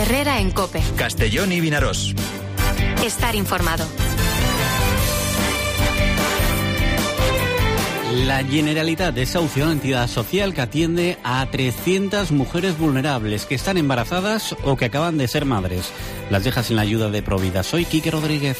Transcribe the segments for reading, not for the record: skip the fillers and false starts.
Herrera en COPE. Castellón y Vinaròs. Estar informado. La Generalitat desahucia una entidad social que atiende a 300 mujeres vulnerables que están embarazadas o que acaban de ser madres. Las deja sin la ayuda de Provida. Soy Quique Rodríguez.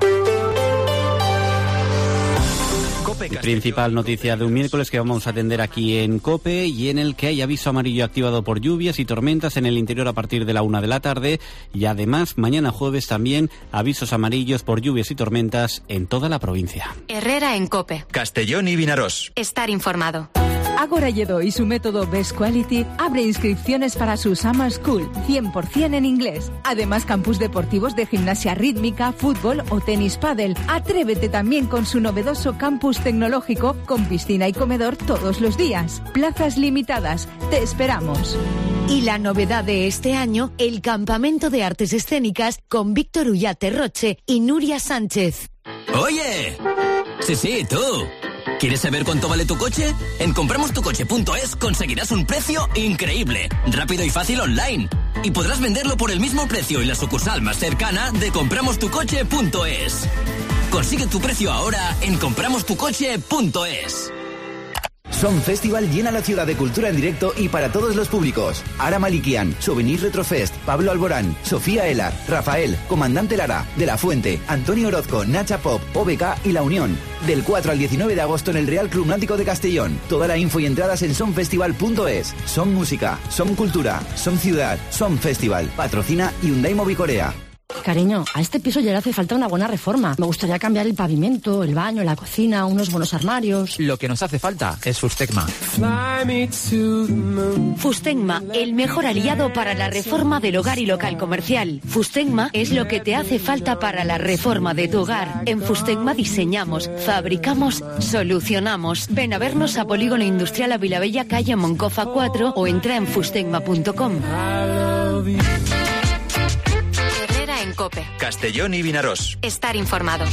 Principal noticia de un miércoles que vamos a atender aquí en COPE y en el que hay aviso amarillo activado por lluvias y tormentas en el interior a partir de la 1 de la tarde y además mañana jueves también avisos amarillos por lluvias y tormentas en toda la provincia. Herrera en COPE. Castellón y Vinaròs. Estar informado. Ágora Lledó y su método Best Quality abre inscripciones para su Summer School, 100% en inglés. Además, campus deportivos de gimnasia rítmica, fútbol o tenis pádel. Atrévete también con su novedoso campus tecnológico con piscina y comedor todos los días. Plazas limitadas. Te esperamos. Y la novedad de este año, el Campamento de Artes Escénicas con Víctor Ullate Roche y Nuria Sánchez. ¡Oye! Sí, tú. ¿Quieres saber cuánto vale tu coche? En compramostucoche.es conseguirás un precio increíble, rápido y fácil online. Y podrás venderlo por el mismo precio en la sucursal más cercana de compramostucoche.es. Consigue tu precio ahora en compramostucoche.es. Som Festival llena la ciudad de cultura en directo y para todos los públicos. Ara Malikian, Souvenir Retrofest, Pablo Alborán, Sofía Elar, Rafael, Comandante Lara, De la Fuente, Antonio Orozco, Nacha Pop, OBK y La Unión. Del 4 al 19 de agosto en el Real Club Náutico de Castellón. Toda la info y entradas en somfestival.es. Som Música, Som Cultura, Som Ciudad, Som Festival. Patrocina Hyundai Mobicorea. Cariño, a este piso ya le hace falta una buena reforma. Me gustaría cambiar el pavimento, el baño, la cocina, unos buenos armarios. Lo que nos hace falta es Fustecma. Fustecma, el mejor aliado para la reforma del hogar y local comercial. Fustecma es lo que te hace falta para la reforma de tu hogar. En Fustecma diseñamos, fabricamos, solucionamos. Ven a vernos a Polígono Industrial a Vilabella, calle Moncofa 4 o entra en fustecma.com. En COPE. Castellón y Vinaròs. Estar informado.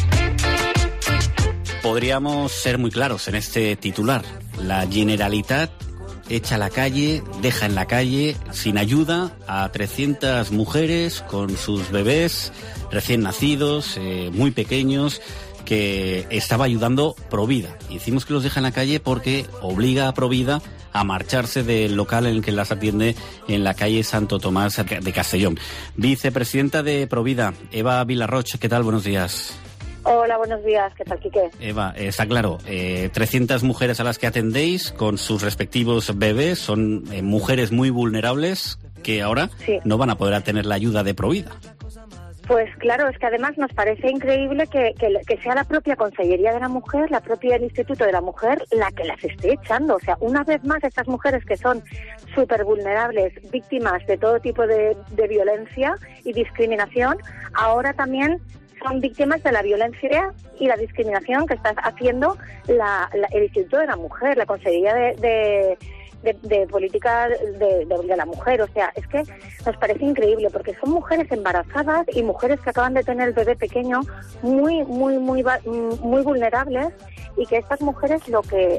Podríamos ser muy claros en este titular. La Generalitat echa a la calle, deja en la calle, sin ayuda, a 300 mujeres con sus bebés recién nacidos, muy pequeños, que estaba ayudando Provida. Y decimos que los deja en la calle porque obliga a Provida a marcharse del local en el que las atiende en la calle Santo Tomás de Castellón. Vicepresidenta de Provida, Eva Vilarroch, ¿qué tal? Buenos días. Hola, buenos días. ¿Qué tal, Quique? Eva, está claro, 300 mujeres a las que atendéis con sus respectivos bebés, son mujeres muy vulnerables que ahora no van a poder tener la ayuda de Provida. Pues claro, es que además nos parece increíble que sea la propia Consellería de la Mujer, la propia del Instituto de la Mujer, la que las esté echando. O sea, una vez más, estas mujeres que son súper vulnerables, víctimas de todo tipo de violencia y discriminación, ahora también son víctimas de la violencia y la discriminación que está haciendo el Instituto de la Mujer, la Consellería de política de la mujer. O sea, es que nos parece increíble porque son mujeres embarazadas y mujeres que acaban de tener el bebé pequeño muy vulnerables, y que estas mujeres lo que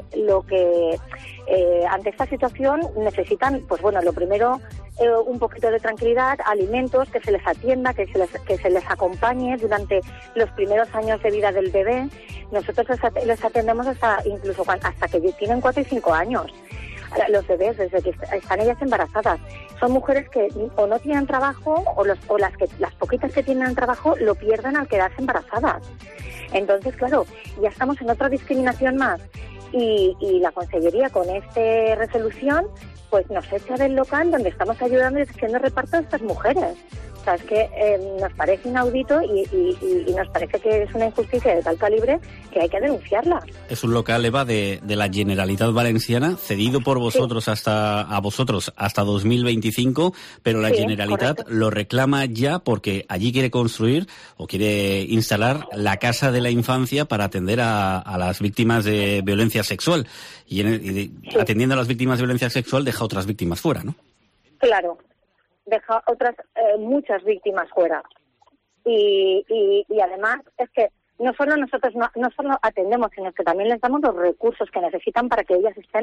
ante esta situación necesitan, pues bueno, lo primero, un poquito de tranquilidad, alimentos, que se les atienda, que se les acompañe durante los primeros años de vida del bebé. Nosotros les atendemos hasta que tienen 4 y 5 años. Los bebés, desde que están ellas embarazadas. Son mujeres que o no tienen trabajo o las poquitas que tienen trabajo lo pierden al quedarse embarazadas. Entonces, claro, ya estamos en otra discriminación más. Y la Consellería, con esta resolución, pues nos echa del local donde estamos ayudando y haciendo reparto a estas mujeres. O sea, es que nos parece inaudito y nos parece que es una injusticia de tal calibre que hay que denunciarla. Es un local, Eva, de la Generalitat Valenciana, cedido por vosotros hasta 2025, pero la Generalitat lo reclama ya porque allí quiere construir o quiere instalar la Casa de la Infancia para atender a las víctimas de violencia sexual. Atendiendo a las víctimas de violencia sexual deja otras víctimas fuera, ¿no? Claro. Deja otras muchas víctimas fuera y además es que no solo nosotros no solo atendemos, sino que también les damos los recursos que necesitan para que ellas estén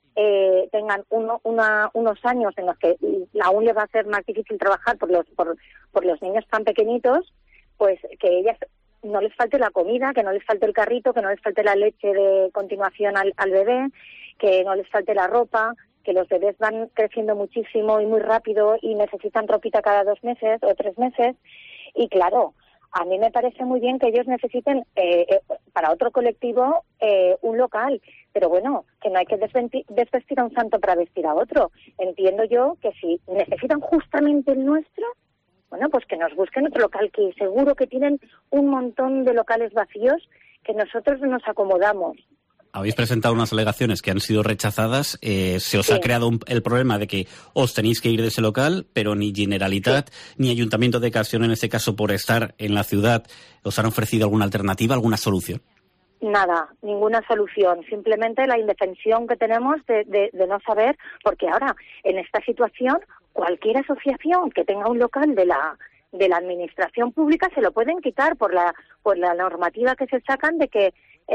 tengan unos años en los que aún les va a ser más difícil trabajar por los niños tan pequeñitos, pues que ellas no les falte la comida, que no les falte el carrito, que no les falte la leche de continuación al bebé, que no les falte la ropa, que los bebés van creciendo muchísimo y muy rápido y necesitan ropita cada 2 meses o 3 meses. Y claro, a mí me parece muy bien que ellos necesiten para otro colectivo un local, pero bueno, que no hay que desvestir a un santo para vestir a otro. Entiendo yo que si necesitan justamente el nuestro, bueno, pues que nos busquen otro local, que seguro que tienen un montón de locales vacíos que nosotros nos acomodamos. Habéis presentado unas alegaciones que han sido rechazadas. Se os ha creado el problema de que os tenéis que ir de ese local, pero ni Generalitat ni Ayuntamiento de Castellón, en este caso por estar en la ciudad, ¿os han ofrecido alguna alternativa, alguna solución? Nada, ninguna solución. Simplemente la indefensión que tenemos de no saber, porque ahora, en esta situación, cualquier asociación que tenga un local de la administración pública se lo pueden quitar por la normativa que se sacan de que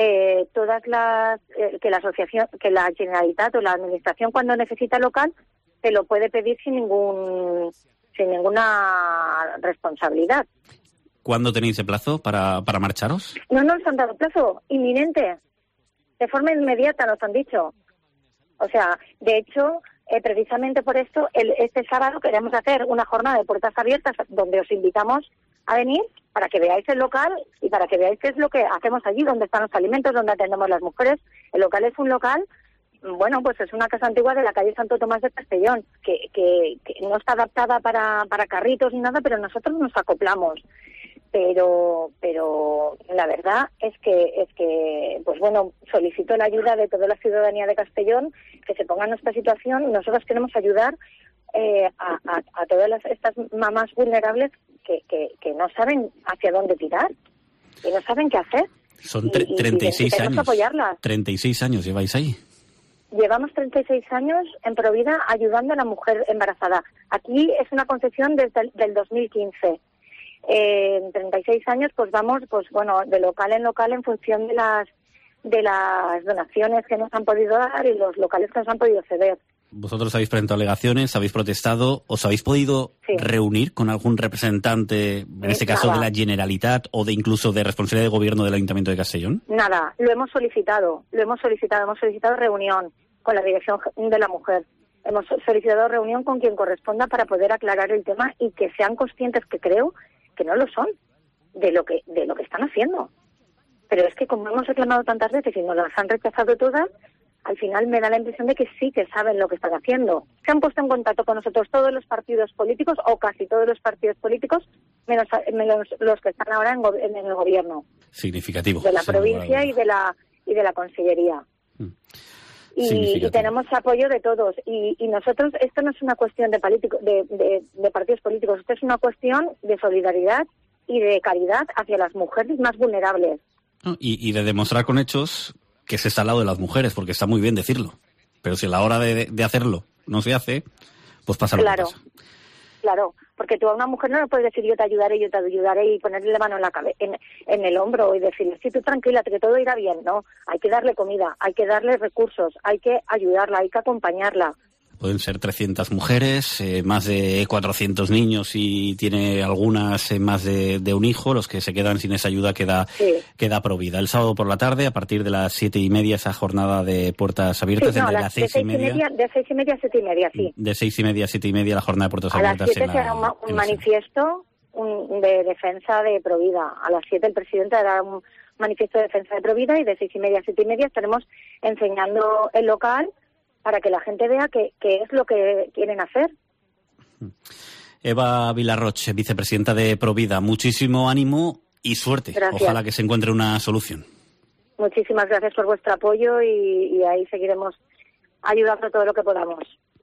que la asociación, que la Generalitat o la administración cuando necesita local se lo puede pedir sin ninguna responsabilidad. ¿Cuándo tenéis el plazo para marcharos? No nos han dado plazo, inminente, de forma inmediata nos han dicho. O sea, de hecho, precisamente por esto, este sábado queremos hacer una jornada de puertas abiertas donde os invitamos a venir para que veáis el local y para que veáis qué es lo que hacemos allí, dónde están los alimentos, dónde atendemos las mujeres. El local es un local, bueno, pues es una casa antigua de la calle Santo Tomás de Castellón, que no está adaptada para carritos ni nada, pero nosotros nos acoplamos. Pero la verdad es que pues bueno, solicito la ayuda de toda la ciudadanía de Castellón, que se ponga en esta situación. Nosotros queremos ayudar a todas estas mamás vulnerables que no saben hacia dónde tirar y no saben qué hacer. Son 36 años. Apoyarlas. 36 años lleváis ahí. Llevamos 36 años en Provida ayudando a la mujer embarazada. Aquí es una concesión desde el 2015. En 36 años pues vamos de local en función de las donaciones que nos han podido dar y los locales que nos han podido ceder. Vosotros habéis presentado alegaciones, habéis protestado, ¿os habéis podido reunir con algún representante, en este caso de la Generalitat o incluso de responsabilidad de gobierno del Ayuntamiento de Castellón? Nada, hemos solicitado reunión con la Dirección de la Mujer. Hemos solicitado reunión con quien corresponda para poder aclarar el tema y que sean conscientes, que creo que no lo son, de lo que están haciendo. Pero es que como hemos reclamado tantas veces y nos las han rechazado todas, al final me da la impresión de que sí que saben lo que están haciendo. Se han puesto en contacto con nosotros todos los partidos políticos, o casi todos los partidos políticos, menos los que están ahora en el gobierno. Significativo. De la provincia y de la consellería. Y tenemos apoyo de todos. Y nosotros, esto no es una cuestión de partidos políticos, esto es una cuestión de solidaridad y de caridad hacia las mujeres más vulnerables. Y de demostrar con hechos que se está al lado de las mujeres, porque está muy bien decirlo. Pero si a la hora de hacerlo no se hace, pues pasa lo que pasa. Claro, porque tú a una mujer no le puedes decir yo te ayudaré y ponerle la mano en el hombro y decirle, sí, tú tranquila, que todo irá bien. No, hay que darle comida, hay que darle recursos, hay que ayudarla, hay que acompañarla. Pueden ser 300 mujeres, más de 400 niños y tiene algunas más de un hijo. Los que se quedan sin esa ayuda queda Provida. El sábado por la tarde, a partir de las 7:30, esa jornada de puertas abiertas. Sí, las 6:30. De 6:30 a 7:30, sí. De 6:30 a 7:30 la jornada de puertas abiertas. A las 7 será un manifiesto de defensa de Provida. A las 7 el presidente hará un manifiesto de defensa de Provida y de 6:30 a 7:30 estaremos enseñando el local para que la gente vea qué es lo que quieren hacer. Eva Vilarroch, vicepresidenta de Provida, muchísimo ánimo y suerte. Gracias. Ojalá que se encuentre una solución. Muchísimas gracias por vuestro apoyo y ahí seguiremos ayudando todo lo que podamos.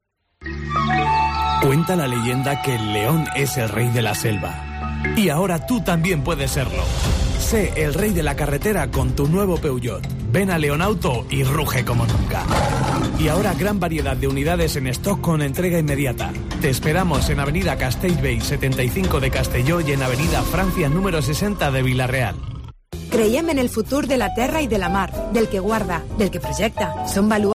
Cuenta la leyenda que el león es el rey de la selva. Y ahora tú también puedes serlo. Sé el rey de la carretera con tu nuevo Peugeot. Ven a Leonauto y ruge como nunca. Y ahora gran variedad de unidades en stock con entrega inmediata. Te esperamos en Avenida Castellbell 75 de Castelló y en Avenida Francia número 60 de Vila-real. Creiem en el futur de la terra i de la mar, del que guarda, del que projecta. Som